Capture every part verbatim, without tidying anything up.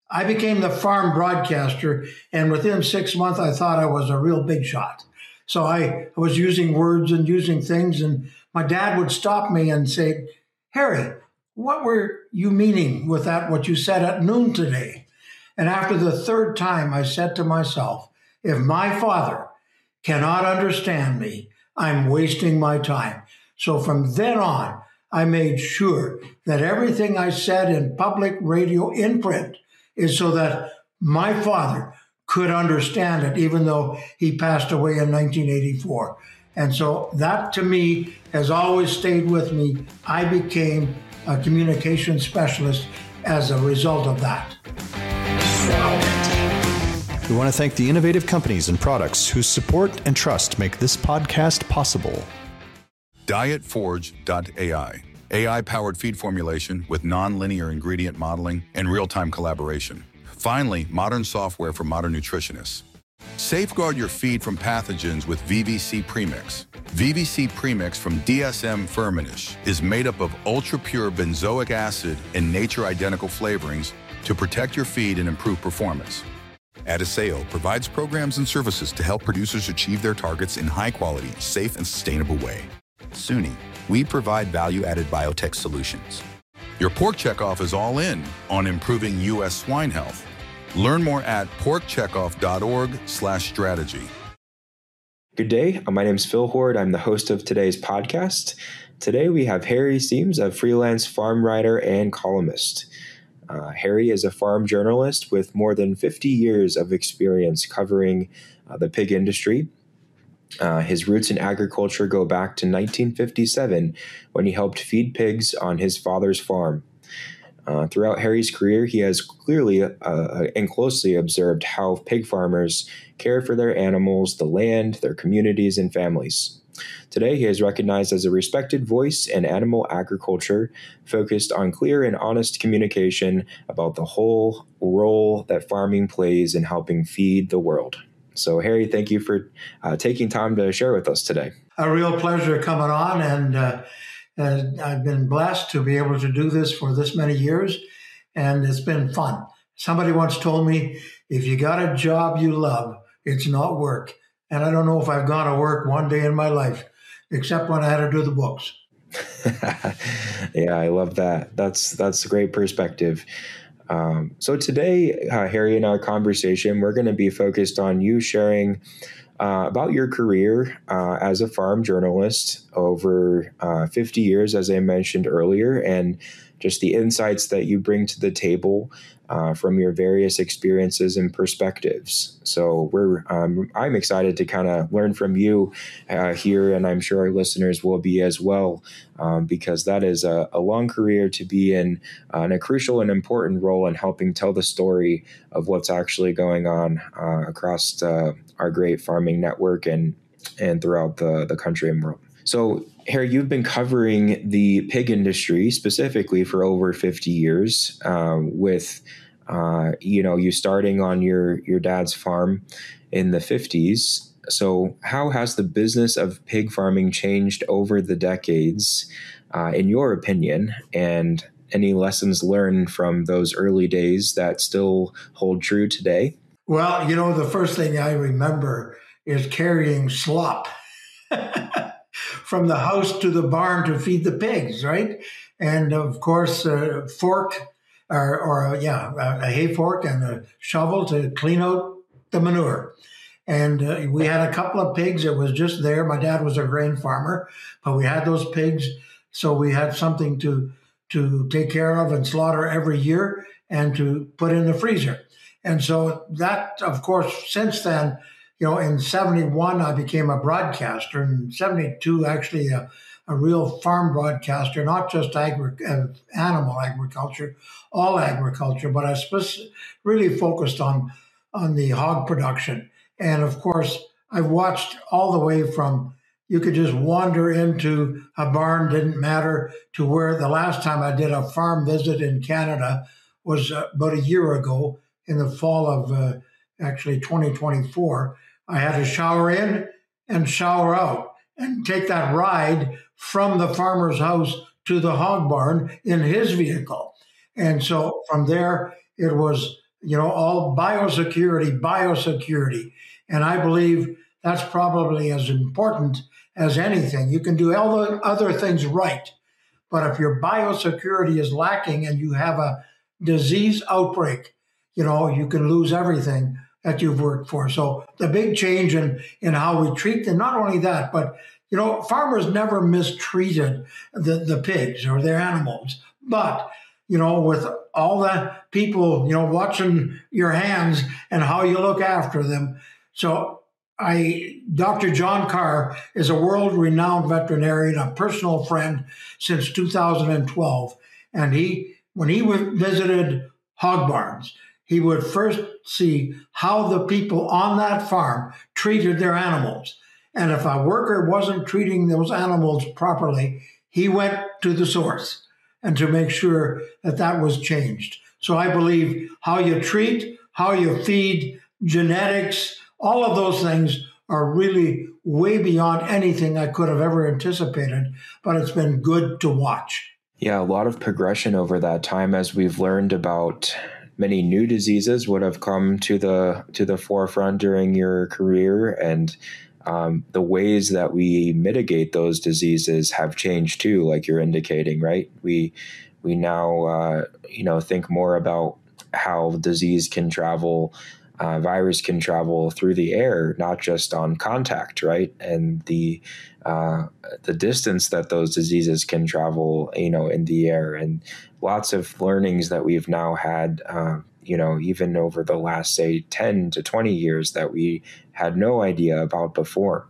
I became the farm broadcaster, and within six months, I thought I was a real big shot. So I was using words and using things, and my dad would stop me and say, Harry, what were you meaning with that, what you said at noon today? And after the third time, I said to myself, if my father cannot understand me, I'm wasting my time. So from then on, I made sure that everything I said in public radio in print is so that my father could understand it, even though he passed away in nineteen eighty-four. And so that, to me, has always stayed with me. I became a communication specialist as a result of that. We want to thank the innovative companies and products whose support and trust make this podcast possible. Diet Forge dot A I. A I-powered feed formulation with non-linear ingredient modeling and real-time collaboration. Finally, modern software for modern nutritionists. Safeguard your feed from pathogens with V V C Premix. V V C Premix from D S M Firmenich is made up of ultra-pure benzoic acid and nature-identical flavorings to protect your feed and improve performance. Adisseo provides programs and services to help producers achieve their targets in high-quality, safe, and sustainable way. SUNY, we provide value-added biotech solutions. Your Pork Checkoff is all in on improving U S swine health. Learn more at pork checkoff dot org slash strategy. Good day. My name is Phil Horde. I'm the host of today's podcast. Today we have Harry Siems, a freelance farm writer and columnist. Uh, Harry is a farm journalist with more than fifty years of experience covering uh, the pig industry. Uh, his roots in agriculture go back to nineteen fifty-seven, when he helped feed pigs on his father's farm. Uh, throughout Harry's career, he has clearly uh, and closely observed how pig farmers care for their animals, the land, their communities, and families. Today, he is recognized as a respected voice in animal agriculture, focused on clear and honest communication about the whole role that farming plays in helping feed the world. So, Harry, thank you for uh, taking time to share with us today. A real pleasure coming on, and uh, uh, I've been blessed to be able to do this for this many years, and it's been fun. Somebody once told me, if you got a job you love, it's not work. And I don't know if I've gone to work one day in my life, except when I had to do the books. Yeah, I love that. That's that's a great perspective. Um, so today, uh, Harry, in our conversation, we're going to be focused on you sharing uh, about your career uh, as a farm journalist over uh, fifty years, as I mentioned earlier, and just the insights that you bring to the table uh, from your various experiences and perspectives. So we're um, I'm excited to kind of learn from you uh, here, and I'm sure our listeners will be as well, um, because that is a, a long career to be in, uh, and a crucial and important role in helping tell the story of what's actually going on uh, across uh, our great farming network and and throughout the, the country and world. So, Harry, you've been covering the pig industry specifically for over fifty years, um, with, uh, you know, you starting on your, your dad's farm in the fifties. So how has the business of pig farming changed over the decades, uh, in your opinion, and any lessons learned from those early days that still hold true today? Well, you know, the first thing I remember is carrying slop from the house to the barn to feed the pigs, right? And of course, a fork or, or yeah, a hay fork and a shovel to clean out the manure. And uh, we had a couple of pigs. It was just there. My dad was a grain farmer, but we had those pigs. So we had something to, to take care of and slaughter every year and to put in the freezer. And so that, of course, since then, you know, in seventy-one, I became a broadcaster. In seventy-two, actually a, a real farm broadcaster, not just agri- uh, animal agriculture, all agriculture, but I spec- really focused on, on the hog production. And of course, I've watched all the way from you could just wander into a barn, didn't matter, to where the last time I did a farm visit in Canada was uh, about a year ago in the fall of uh, actually twenty twenty-four. I had to shower in and shower out and take that ride from the farmer's house to the hog barn in his vehicle. And so from there, it was, you know, all biosecurity, biosecurity. And I believe that's probably as important as anything. You can do all the other things right, but if your biosecurity is lacking and you have a disease outbreak, you know, you can lose everything that you've worked for. So the big change in, in how we treat them, not only that, but, you know, farmers never mistreated the, the pigs or their animals. But, you know, with all the people, you know, watching your hands and how you look after them. So I, Doctor John Carr is a world-renowned veterinarian, a personal friend since two thousand twelve. And he, when he visited hog barns, he would first see how the people on that farm treated their animals. And if a worker wasn't treating those animals properly, he went to the source and to make sure that that was changed. So I believe how you treat, how you feed, genetics, all of those things are really way beyond anything I could have ever anticipated, but it's been good to watch. Yeah, a lot of progression over that time as we've learned about many new diseases would have come to the to the forefront during your career, and um, the ways that we mitigate those diseases have changed too, like you're indicating, right? We we now uh, you know think more about how disease can travel, uh, virus can travel through the air, not just on contact, right? And the uh, the distance that those diseases can travel, you know, in the air, and lots of learnings that we've now had, uh, you know, even over the last, say, ten to twenty years that we had no idea about before.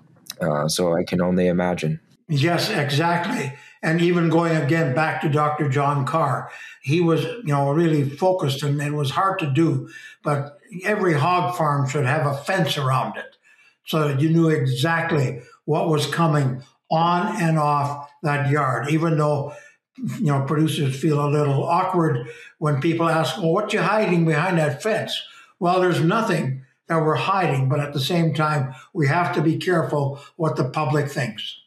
Uh, so I can only imagine. Yes, exactly. And even going again back to Doctor John Carr, he was, you know, really focused, and it was hard to do, but every hog farm should have a fence around it so that you knew exactly what was coming on and off that yard, even though, you know, producers feel a little awkward when people ask, well, what you hiding behind that fence? Well, there's nothing that we're hiding, but at the same time, we have to be careful what the public thinks.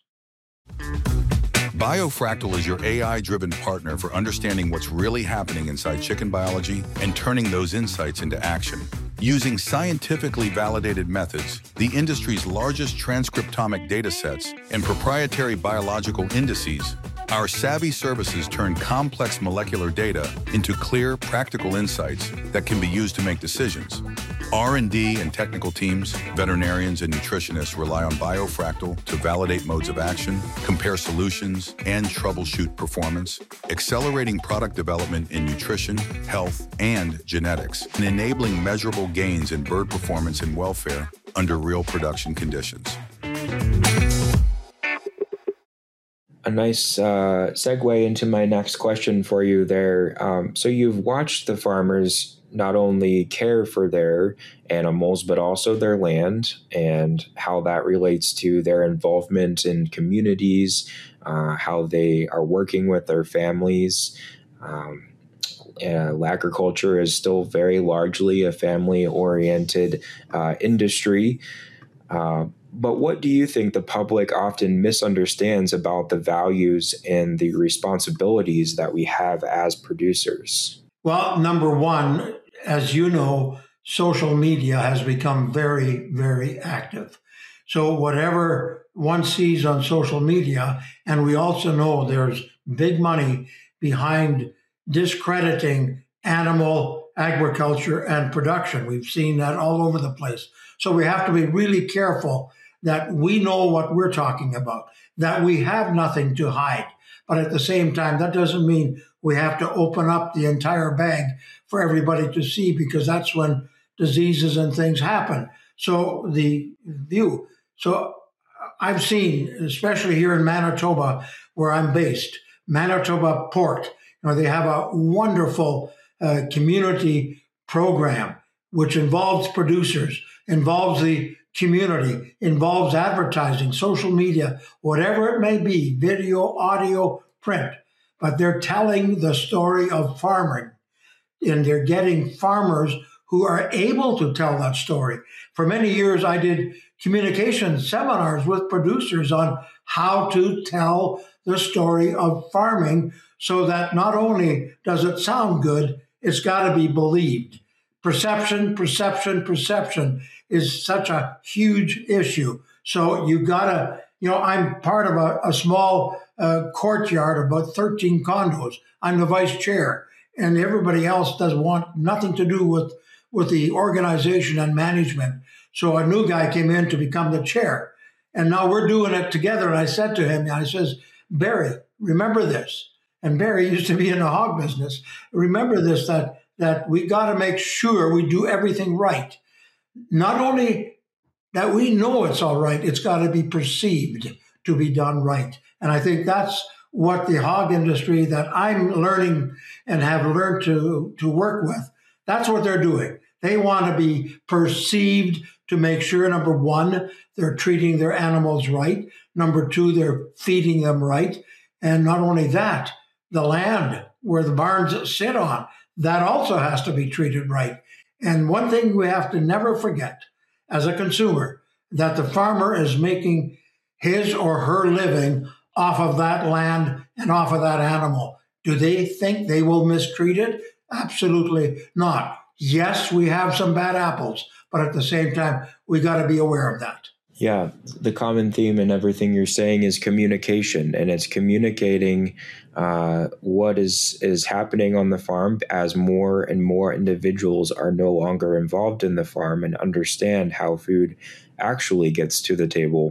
BioFractal is your A I-driven partner for understanding what's really happening inside chicken biology and turning those insights into action. Using scientifically validated methods, the industry's largest transcriptomic data sets, and proprietary biological indices, our savvy services turn complex molecular data into clear, practical insights that can be used to make decisions. R and D and technical teams, veterinarians, and nutritionists rely on BioFractal to validate modes of action, compare solutions, and troubleshoot performance, accelerating product development in nutrition, health, and genetics, and enabling measurable gains in bird performance and welfare under real production conditions. A nice uh, segue into my next question for you there. Um, so you've watched the farmers not only care for their animals, but also their land, and how that relates to their involvement in communities, uh, how they are working with their families. Um, uh, agriculture is still very largely a family-oriented uh, industry. Uh, but what do you think the public often misunderstands about the values and the responsibilities that we have as producers? Well, number one, as you know, social media has become very, very active. So whatever one sees on social media, and we also know there's big money behind discrediting animal agriculture and production. We've seen that all over the place. So we have to be really careful that we know what we're talking about, that we have nothing to hide. But at the same time, that doesn't mean we have to open up the entire bag for everybody to see, because that's when diseases and things happen. So the view. So I've seen, especially here in Manitoba, where I'm based, Manitoba Pork, you know, they have a wonderful uh, community program which involves producers, involves the community, involves advertising, social media, whatever it may be, video, audio, print. But they're telling the story of farming, and they're getting farmers who are able to tell that story. For many years, I did communication seminars with producers on how to tell the story of farming so that not only does it sound good, it's got to be believed. perception, perception, perception is such a huge issue. So you gotta, you know, I'm part of a, a small uh, courtyard, about thirteen condos. I'm the vice chair, and everybody else does want nothing to do with, with the organization and management. So a new guy came in to become the chair, and now we're doing it together. And I said to him, I says, Barry, remember this. And Barry used to be in the hog business. Remember this, that, that we got to make sure we do everything right. Not only that we know it's all right, it's got to be perceived to be done right. And I think that's what the hog industry that I'm learning and have learned to, to work with, that's what they're doing. They want to be perceived to make sure, number one, they're treating their animals right. Number two, they're feeding them right. And not only that, the land where the barns sit on, that also has to be treated right. And one thing we have to never forget as a consumer, that the farmer is making his or her living off of that land and off of that animal. Do they think they will mistreat it? Absolutely not. Yes, we have some bad apples, but at the same time, we got to be aware of that. Yeah, the common theme in everything you're saying is communication, and it's communicating uh, what is is happening on the farm as more and more individuals are no longer involved in the farm and understand how food actually gets to the table.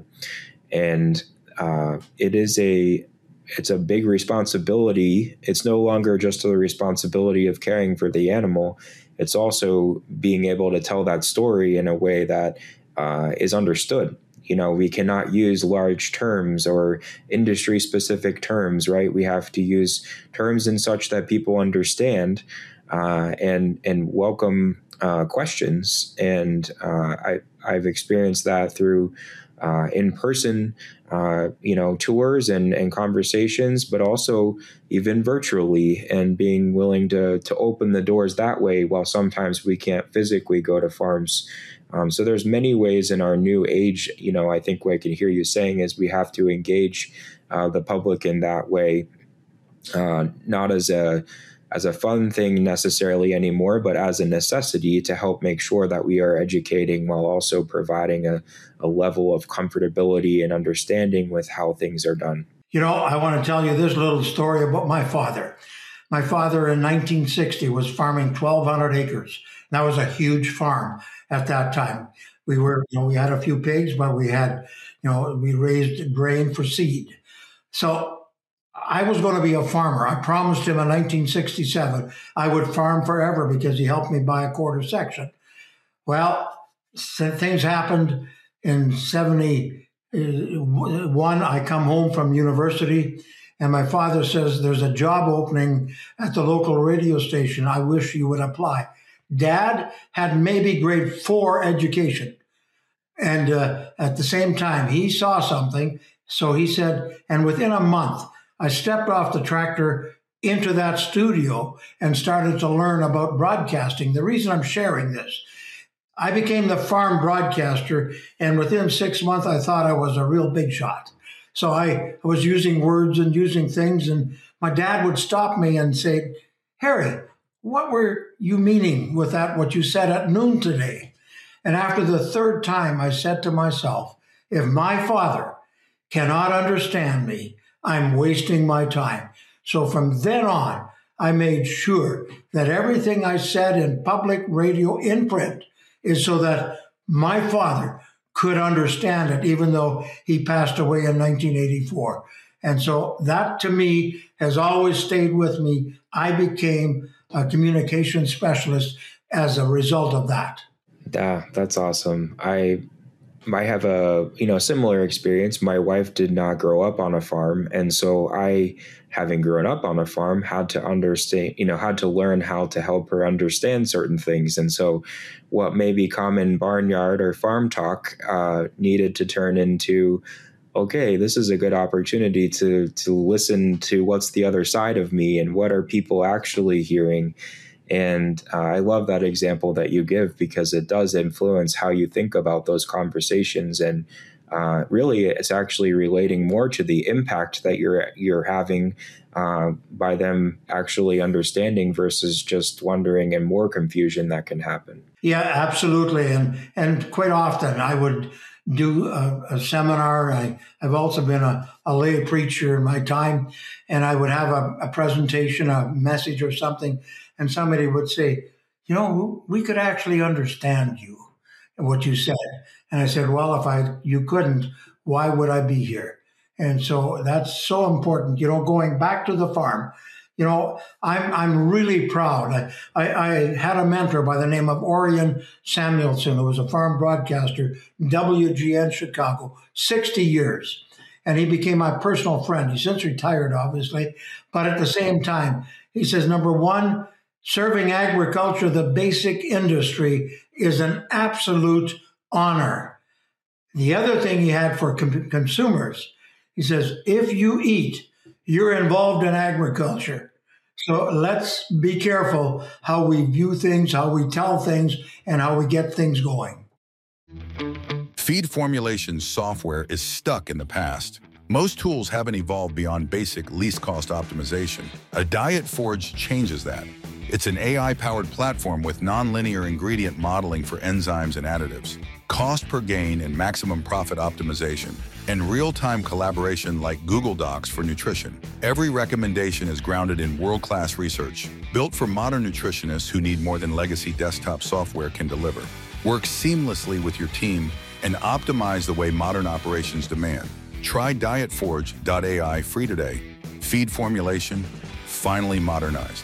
And uh, it is a it's a big responsibility. It's no longer just the responsibility of caring for the animal. It's also being able to tell that story in a way that Uh, is understood. You know, we cannot use large terms or industry specific terms, right? We have to use terms in such that people understand uh, and and welcome uh, questions. And uh, I I've experienced that through uh, in person, uh, you know, tours and and conversations, but also even virtually, and being willing to to open the doors that way. While sometimes we can't physically go to farms. Um, so there's many ways in our new age, you know, I think what I can hear you saying is we have to engage uh, the public in that way, uh, not as a as a fun thing necessarily anymore, but as a necessity to help make sure that we are educating while also providing a, a level of comfortability and understanding with how things are done. You know, I want to tell you this little story about my father. My father in nineteen sixty was farming twelve hundred acres. That was a huge farm at that time. We were, you know, we had a few pigs, but we had, you know, we raised grain for seed. So I was going to be a farmer. I promised him in nineteen sixty-seven I would farm forever because he helped me buy a quarter section. Well, things happened in seventy-one. I come home from university, and my father says, there's a job opening at the local radio station. I wish you would apply. Dad had maybe grade four education. And uh, at the same time, he saw something. So he said, and within a month, I stepped off the tractor into that studio and started to learn about broadcasting. The reason I'm sharing this, I became the farm broadcaster, and within six months, I thought I was a real big shot. So I was using words and using things, and my dad would stop me and say, Harry, what were you meaning with that, what you said at noon today? And after the third time, I said to myself, if my father cannot understand me, I'm wasting my time. So from then on, I made sure that everything I said in public radio in print is so that my father could understand it, even though he passed away in nineteen eighty-four. And so that, to me, has always stayed with me. I became a communication specialist as a result of that. Yeah, that's awesome. I I have a, you know, similar experience. My wife did not grow up on a farm. And so I, having grown up on a farm, had to understand, you know, had to learn how to help her understand certain things. And so what may be common barnyard or farm talk uh, needed to turn into, okay, this is a good opportunity to to listen to what's the other side of me and what are people actually hearing. And uh, I love that example that you give, because it does influence how you think about those conversations and uh, really it's actually relating more to the impact that you're you're having uh, by them actually understanding versus just wondering and more confusion that can happen. Yeah, absolutely. And and quite often I would do a, a seminar. I, I've also been a, a lay preacher in my time, and I would have a, a presentation, a message or something, and somebody would say, you know, we could actually understand you and what you said. And I said, well, if I you couldn't, why would I be here? And so that's so important, you know, going back to the farm. You know, I'm I'm really proud. I, I, I had a mentor by the name of Orion Samuelson, who was a farm broadcaster, W G N Chicago, sixty years. And he became my personal friend. He's since retired, obviously. But at the same time, he says, number one, serving agriculture, the basic industry, is an absolute honor. The other thing he had for com- consumers, he says, if you eat, you're involved in agriculture. So let's be careful how we view things, how we tell things, and how we get things going. Feed formulation software is stuck in the past. Most tools haven't evolved beyond basic least cost optimization. A Diet Forge changes that. It's an A I-powered platform with nonlinear ingredient modeling for enzymes and additives, cost per gain and maximum profit optimization, and real-time collaboration like Google Docs for nutrition. Every recommendation is grounded in world-class research, built for modern nutritionists who need more than legacy desktop software can deliver. Work seamlessly with your team and optimize the way modern operations demand. Try diet forge dot A I free today. Feed formulation, finally modernized.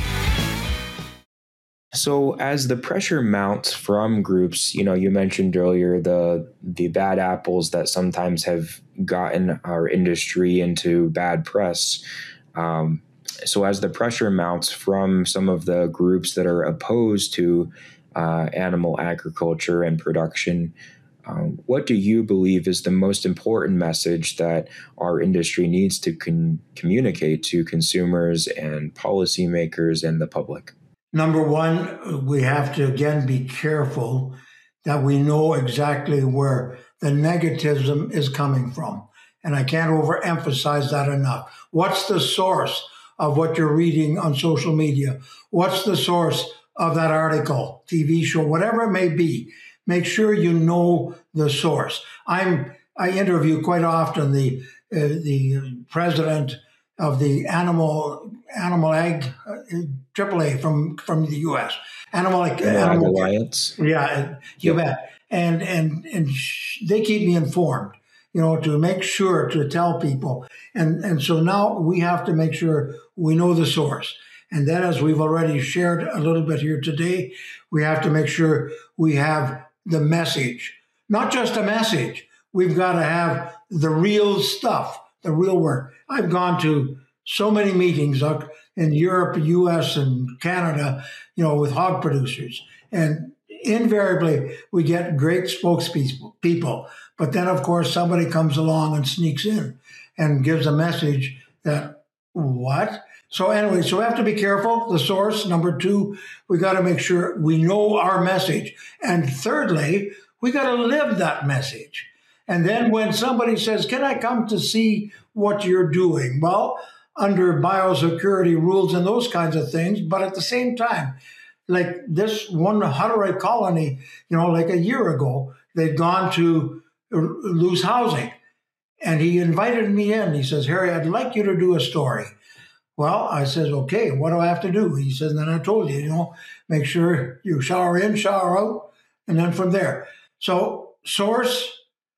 So as the pressure mounts from groups, you know, you mentioned earlier the the bad apples that sometimes have gotten our industry into bad press. Um, so as the pressure mounts from some of the groups that are opposed to uh, animal agriculture and production, um, what do you believe is the most important message that our industry needs to con- communicate to consumers and policymakers and the public? Number one, we have to, again, be careful that we know exactly where the negativism is coming from. And I can't overemphasize that enough. What's the source of what you're reading on social media? What's the source of that article, T V show, whatever it may be? Make sure you know the source. I'm I interview quite often the uh, the president of the animal animal ag uh, triple A from from the U S Animal Ag Animal Alliance. Yeah, you yep. bet. And and and sh- they keep me informed, you know, to make sure to tell people. And and so now we have to make sure we know the source. And then, as we've already shared a little bit here today, we have to make sure we have the message, not just a message. We've got to have the real stuff, the real work. I've gone to so many meetings in Europe, U S, and Canada, you know, with hog producers. And invariably, we get great spokespeople, people. But then, of course, somebody comes along and sneaks in and gives a message that, what? So anyway, so we have to be careful, the source. Number two, we got to make sure we know our message. And thirdly, we got to live that message. And then when somebody says, can I come to see what you're doing? Well, under biosecurity rules and those kinds of things. But at the same time, like this one Hutterite colony, you know, like a year ago, they'd gone to lose housing. And he invited me in. He says, Harry, I'd like you to do a story. Well, I says, okay, what do I have to do? He says, then I told you, you know, make sure you shower in, shower out, and then from there. So source,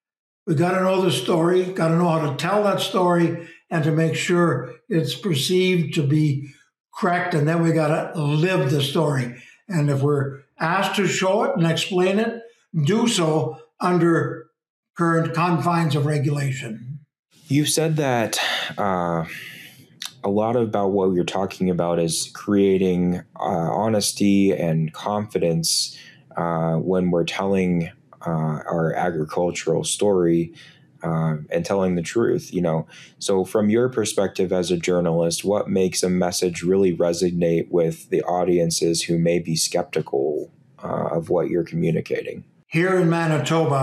we got to know the story, got to know how to tell that story, and to make sure it's perceived to be correct. And then we got to live the story. And if we're asked to show it and explain it, do so under current confines of regulation. You've said that uh, a lot about what you're talking about is creating uh, honesty and confidence uh, when we're telling uh, our agricultural story. Uh, and telling the truth, you know. So from your perspective as a journalist, what makes a message really resonate with the audiences who may be skeptical uh, of what you're communicating? Here in Manitoba,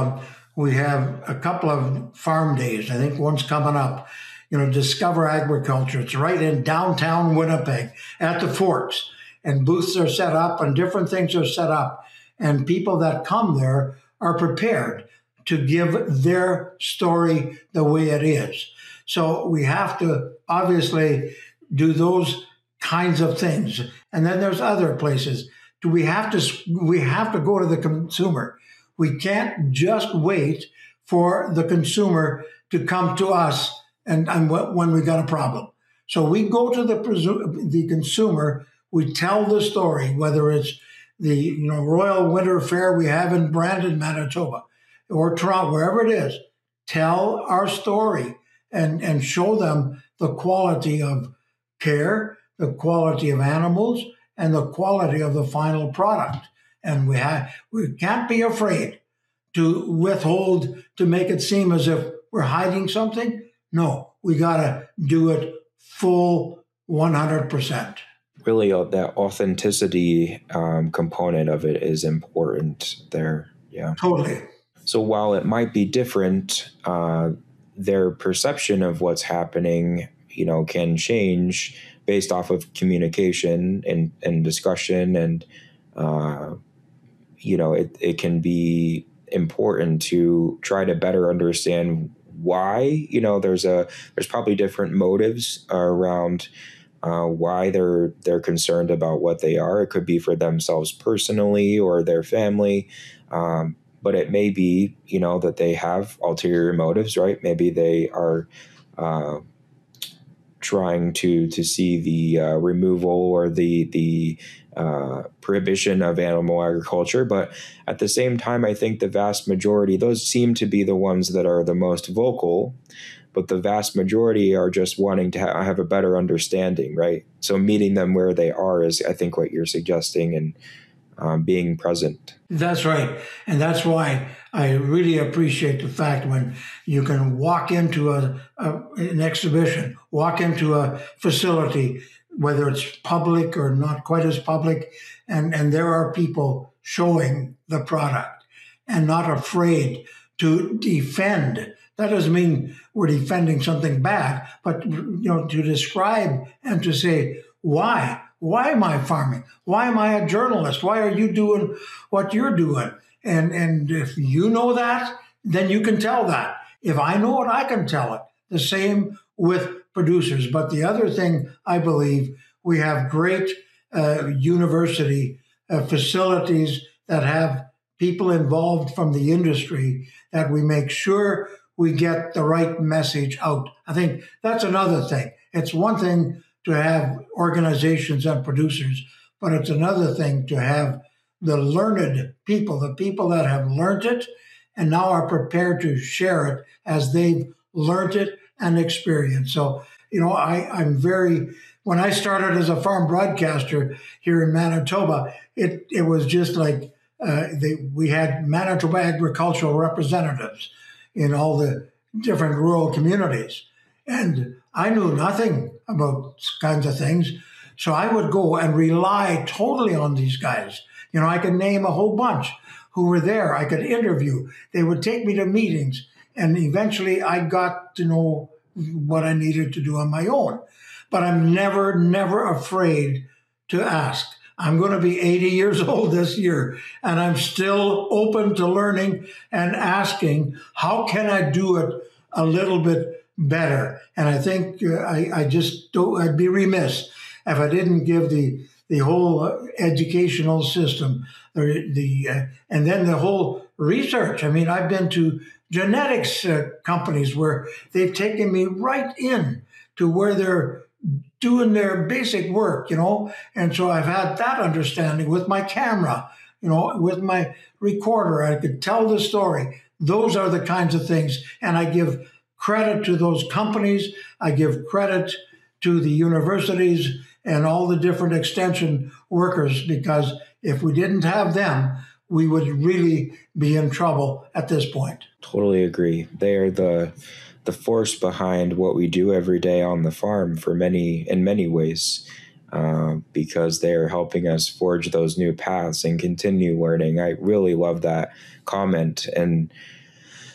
we have a couple of farm days. I think one's coming up. You know, Discover Agriculture. It's right in downtown Winnipeg at the Forks, and booths are set up and different things are set up. And people that come there are prepared to give their story the way it is. So we have to obviously do those kinds of things. And then there's other places. Do we have to we have to go to the consumer? We can't just wait for the consumer to come to us and, and when we got a problem. So we go to the the consumer, we tell the story, whether it's the you know Royal Winter Fair we have in Brandon, Manitoba, or Toronto, wherever it is, tell our story and, and show them the quality of care, the quality of animals, and the quality of the final product. And we have we can't be afraid to withhold, to make it seem as if we're hiding something. No, we got to do it full one hundred percent. Really, uh, that authenticity um, component of it is important there. Yeah. Totally. So while it might be different, uh, their perception of what's happening, you know, can change based off of communication and, and discussion. And, uh, you know, it, it can be important to try to better understand why, you know, there's a, there's probably different motives around uh, why they're, they're concerned about what they are. It could be for themselves personally or their family. Um, but it may be, you know, that they have ulterior motives, right? Maybe they are, uh, trying to to see the uh, removal or the the uh, prohibition of animal agriculture. But at the same time, I think the vast majority, those seem to be the ones that are the most vocal, but the vast majority are just wanting to ha- have a better understanding, right? So meeting them where they are is, I think, what you're suggesting, and um, being present. That's right. And that's why I really appreciate the fact when you can walk into a, a an exhibition, walk into a facility, whether it's public or not quite as public, and, and there are people showing the product and not afraid to defend. That doesn't mean we're defending something bad, but you know, to describe and to say, why? Why am I farming? Why am I a journalist? Why are you doing what you're doing? And and if you know that, then you can tell that. If I know it, I can tell it. The same with producers. But the other thing, I believe, we have great uh, university uh, facilities that have people involved from the industry, that we make sure we get the right message out. I think that's another thing. It's one thing to have organizations and producers, but it's another thing to have the learned people, the people that have learned it and now are prepared to share it as they've learned it and experienced. So, you know, I, I'm very, when I started as a farm broadcaster here in Manitoba, it, it was just like uh, they, we had Manitoba agricultural representatives in all the different rural communities. And I knew nothing about kinds of things. So I would go and rely totally on these guys. You know, I could name a whole bunch who were there. I could interview. They would take me to meetings. And eventually I got to know what I needed to do on my own. But I'm never, never afraid to ask. I'm going to be eighty years old this year, and I'm still open to learning and asking, how can I do it a little bit better? And I think uh, I, I just don't, I'd be remiss if I didn't give the the whole educational system, the, the uh, and then the whole research. I mean, I've been to genetics uh, companies where they've taken me right in to where they're doing their basic work, you know, and so I've had that understanding with my camera, you know, with my recorder. I could tell the story. Those are the kinds of things, and I give credit to those companies. I give credit to the universities and all the different extension workers, because if we didn't have them, we would really be in trouble at this point. Totally agree. They are the the force behind what we do every day on the farm for many, in many ways, uh, because they are helping us forge those new paths and continue learning. I really love that comment. And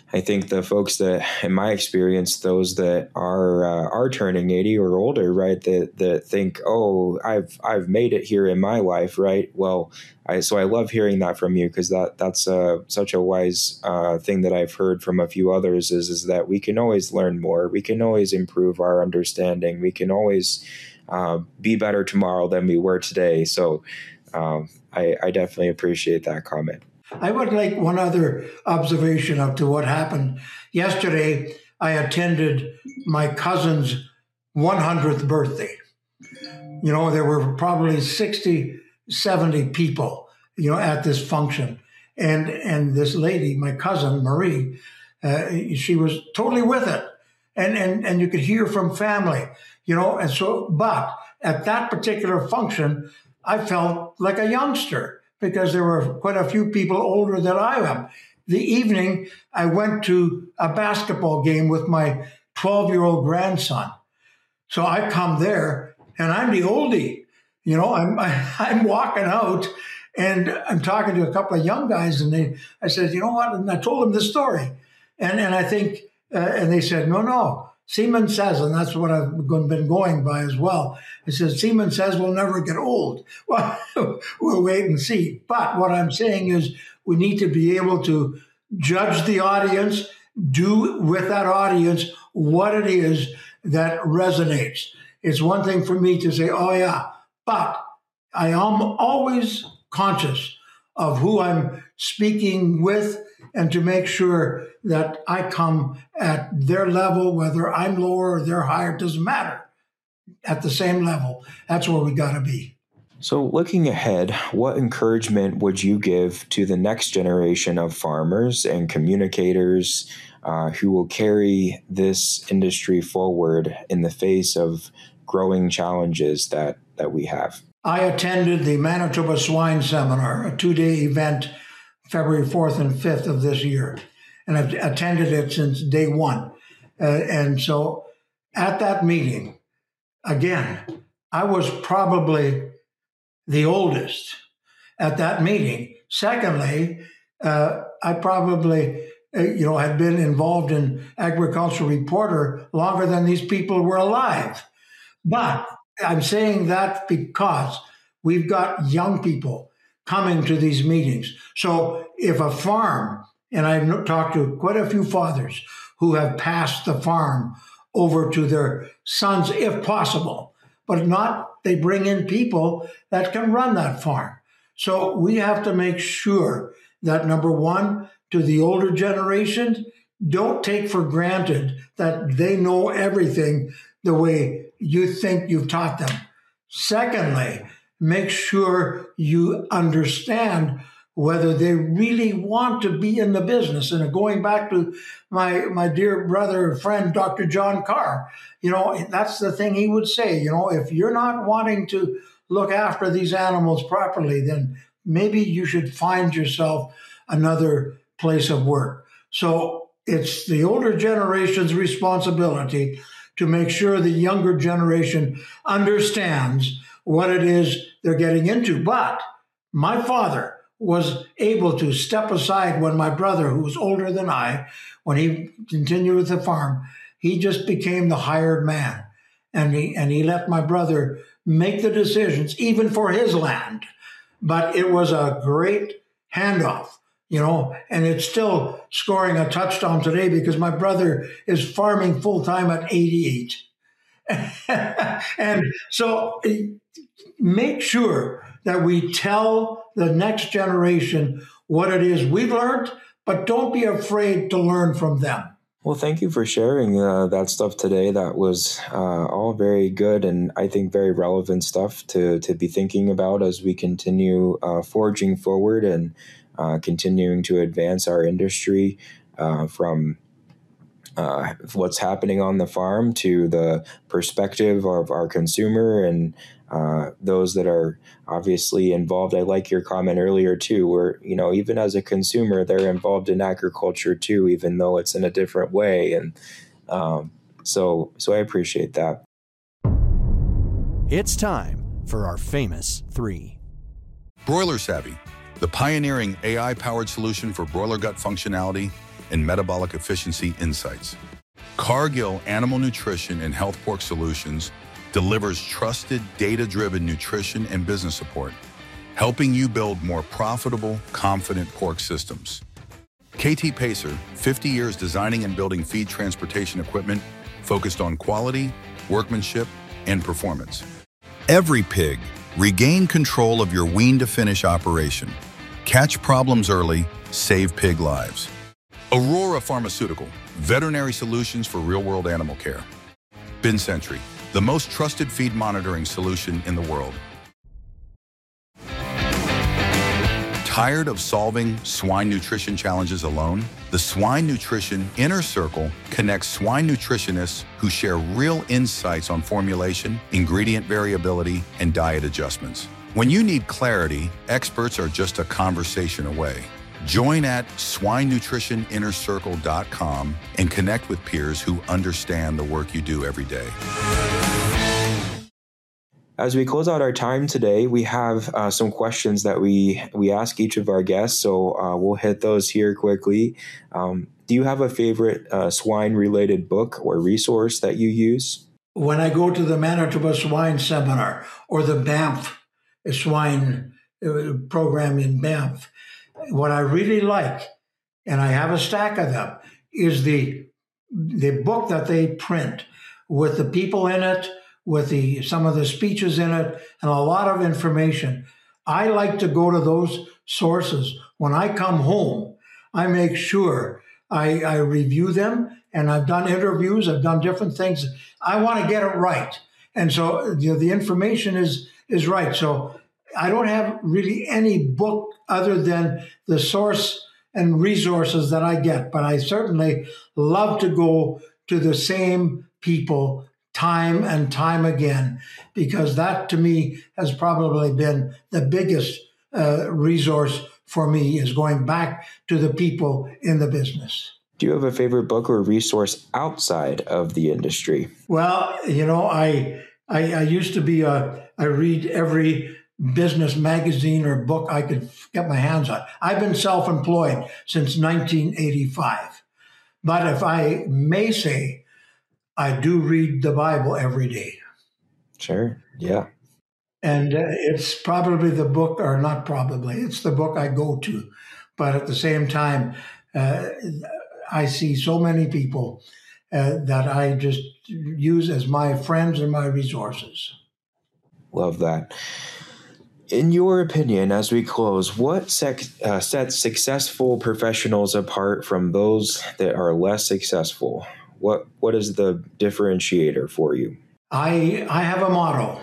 I think the folks that, in my experience, those that are uh, are turning eighty or older, right, that that think, oh, I've I've made it here in my life, right? Well, I so I love hearing that from you, because that that's uh, such a wise uh, thing that I've heard from a few others is is that we can always learn more, we can always improve our understanding, we can always uh, be better tomorrow than we were today. So um, I, I definitely appreciate that comment. I would like one other observation up to what happened. Yesterday, I attended my cousin's one hundredth birthday. You know, there were probably sixty, seventy people, you know, at this function. And and this lady, my cousin, Marie, uh, she was totally with it. And, and, and you could hear from family, you know, and so, but at that particular function, I felt like a youngster, because there were quite a few people older than I am. The evening, I went to a basketball game with my twelve-year-old grandson. So I come there, and I'm the oldie. You know, I'm I'm walking out, and I'm talking to a couple of young guys, and they, I said, you know what? And I told them this story, and and I think, uh, and they said, no, no. Seaman says, and that's what I've been going by as well. It says, Seaman says we'll never get old. Well, we'll wait and see. But what I'm saying is we need to be able to judge the audience, do with that audience what it is that resonates. It's one thing for me to say, oh, yeah, but I am always conscious of who I'm speaking with, and to make sure that I come at their level, whether I'm lower or they're higher, it doesn't matter. At the same level, that's where we got to be. So looking ahead, what encouragement would you give to the next generation of farmers and communicators uh, who will carry this industry forward in the face of growing challenges that, that we have? I attended the Manitoba Swine Seminar, a two-day event, February fourth and fifth of this year. And I've attended it since day one. Uh, and so at that meeting, again, I was probably the oldest at that meeting. Secondly, uh, I probably, uh, you know, had been involved in Agricultural Reporter longer than these people were alive. But I'm saying that because we've got young people coming to these meetings. So if a farm, and I've talked to quite a few fathers who have passed the farm over to their sons, if possible, but not, they bring in people that can run that farm. So we have to make sure that, number one, to the older generation, don't take for granted that they know everything the way you think you've taught them. Secondly, make sure you understand whether they really want to be in the business. And going back to my, my dear brother and friend, Doctor John Carr, you know, that's the thing he would say, you know, if you're not wanting to look after these animals properly, then maybe you should find yourself another place of work. So it's the older generation's responsibility to make sure the younger generation understands what it is they're getting into. But my father was able to step aside when my brother, who was older than I, when he continued with the farm, he just became the hired man. And he, and he let my brother make the decisions, even for his land. But it was a great handoff, you know, and it's still scoring a touchdown today because my brother is farming full-time at eighty-eight. And so make sure that we tell the next generation what it is we've learned, but don't be afraid to learn from them. Well, thank you for sharing uh, that stuff today. That was uh, all very good and I think very relevant stuff to, to be thinking about as we continue uh, forging forward and uh, continuing to advance our industry uh, from Uh, what's happening on the farm to the perspective of our consumer and uh, those that are obviously involved. I like your comment earlier too, where, you know, even as a consumer, they're involved in agriculture too, even though it's in a different way. And um, so, so I appreciate that. It's time for our famous three. Broiler Savvy, the pioneering A I-powered solution for broiler gut functionality, and metabolic efficiency insights. Cargill Animal Nutrition and Health Pork Solutions delivers trusted, data-driven nutrition and business support, helping you build more profitable, confident pork systems. K T Pacer, fifty years designing and building feed transportation equipment focused on quality, workmanship, and performance. Every pig, regain control of your wean to finish operation. Catch problems early, save pig lives. Aurora Pharmaceutical, veterinary solutions for real-world animal care. Bin Century, the most trusted feed monitoring solution in the world. Tired of solving swine nutrition challenges alone? The Swine Nutrition Inner Circle connects swine nutritionists who share real insights on formulation, ingredient variability, and diet adjustments. When you need clarity, experts are just a conversation away. Join at swine nutrition inner circle dot com and connect with peers who understand the work you do every day. As we close out our time today, we have uh, some questions that we, we ask each of our guests, so uh, we'll hit those here quickly. Um, do you have a favorite uh, swine-related book or resource that you use? When I go to the Manitoba Swine Seminar or the Banff Swine program in Banff, what I really like, and I have a stack of them, is the the book that they print with the people in it, with the some of the speeches in it, and a lot of information. I like to go to those sources. When I come home, I make sure I, I review them, and I've done interviews, I've done different things. I want to get it right. And so you know, the information is is right. So I don't have really any book other than the source and resources that I get, but I certainly love to go to the same people time and time again, because that to me has probably been the biggest uh, resource for me, is going back to the people in the business. Do you have a favorite book or resource outside of the industry? Well, you know, I I, I used to be a, I read every business magazine or book I could get my hands on. I've been self-employed since nineteen eighty-five. But if I may say, I do read the Bible every day. Sure, yeah. And uh, it's probably the book, or not probably, it's the book I go to. But at the same time, uh, I see so many people uh, that I just use as my friends and my resources. Love that. In your opinion, as we close, what sec- uh, sets successful professionals apart from those that are less successful? What What is the differentiator for you? I I have a motto,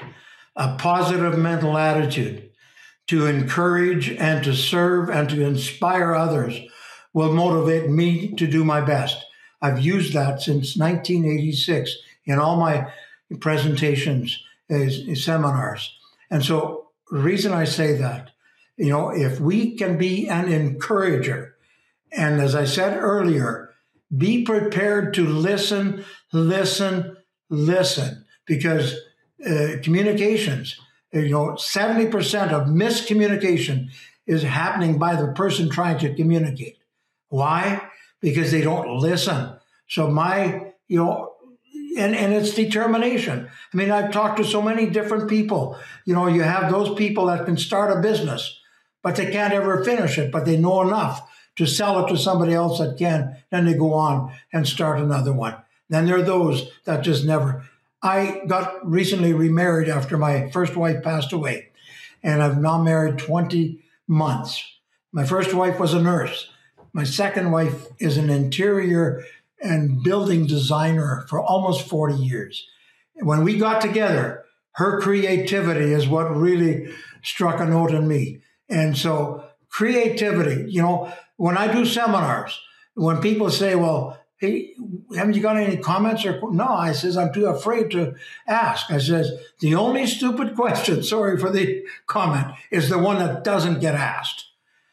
a positive mental attitude. To encourage and to serve and to inspire others will motivate me to do my best. I've used that since nineteen eighty-six in all my presentations, uh, seminars. And so the reason I say that, you know, if we can be an encourager, and as I said earlier, be prepared to listen, listen, listen, because uh, communications, you know, seventy percent of miscommunication is happening by the person trying to communicate. Why? Because they don't listen. So my, you know, and, and it's determination. I mean, I've talked to so many different people. You know, you have those people that can start a business, but they can't ever finish it, but they know enough to sell it to somebody else that can. Then they go on and start another one. Then there are those that just never. I got recently remarried after my first wife passed away, and I've now married twenty months. My first wife was a nurse. My second wife is an interior and building designer for almost forty years. When we got together, her creativity is what really struck a note in me. And so creativity, you know, when I do seminars, when people say, well, hey, haven't you got any comments? Or no, I says, I'm too afraid to ask. I says, the only stupid question, sorry for the comment, is the one that doesn't get asked.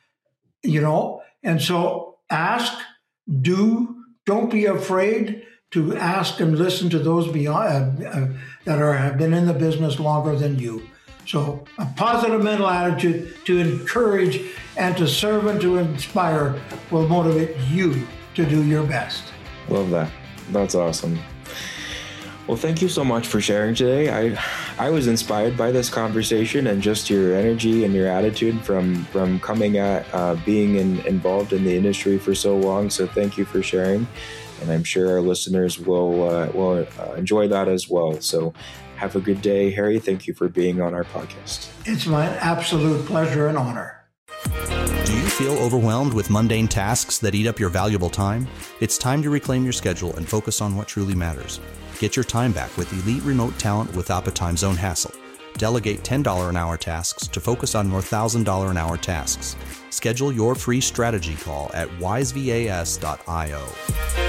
You know, and so ask, do, don't be afraid to ask and listen to those beyond uh, uh, that are have been in the business longer than you. So a positive mental attitude to encourage and to serve and to inspire will motivate you to do your best. Love that. That's awesome. Well, thank you so much for sharing today. I I was inspired by this conversation and just your energy and your attitude from, from coming at uh, being in, involved in the industry for so long. So thank you for sharing. And I'm sure our listeners will, uh, will uh, enjoy that as well. So have a good day, Harry. Thank you for being on our podcast. It's my absolute pleasure and honor. Do you feel overwhelmed with mundane tasks that eat up your valuable time? It's time to reclaim your schedule and focus on what truly matters. Get your time back with elite remote talent without the time zone hassle. Delegate ten dollars an hour tasks to focus on more one thousand dollars an hour tasks. Schedule your free strategy call at wise vas dot io.